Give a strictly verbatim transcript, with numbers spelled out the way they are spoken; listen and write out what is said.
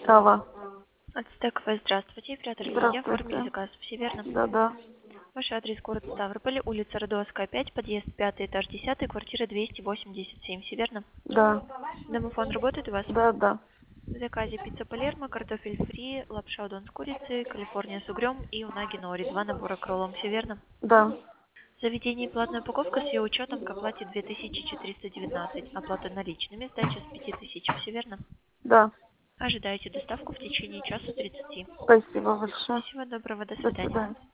Сава. Ацтековая, здравствуйте. Оператор сети, оформили Здравствуйте. заказ. Все верно? Да, да. Ваш адрес город Ставрополь, улица Радуовская, пять, подъезд пятый, этаж десятый, квартира двести восемьдесят семь. Все верно? Да. Домофон работает у вас? Да, да. В заказе пицца Палермо, картофель фри, лапша удон с курицей, Калифорния с угрем и унаги нори. Два набора кроллом. Все верно? Да. Заведение платная упаковка с ее учетом к оплате две тысячи четыреста девятнадцать. Оплата наличными, сдача с пяти тысяч. Все верно? Да. Ожидаете доставку в течение часа тридцати. Спасибо большое. Всего доброго, до До свидания. свидания.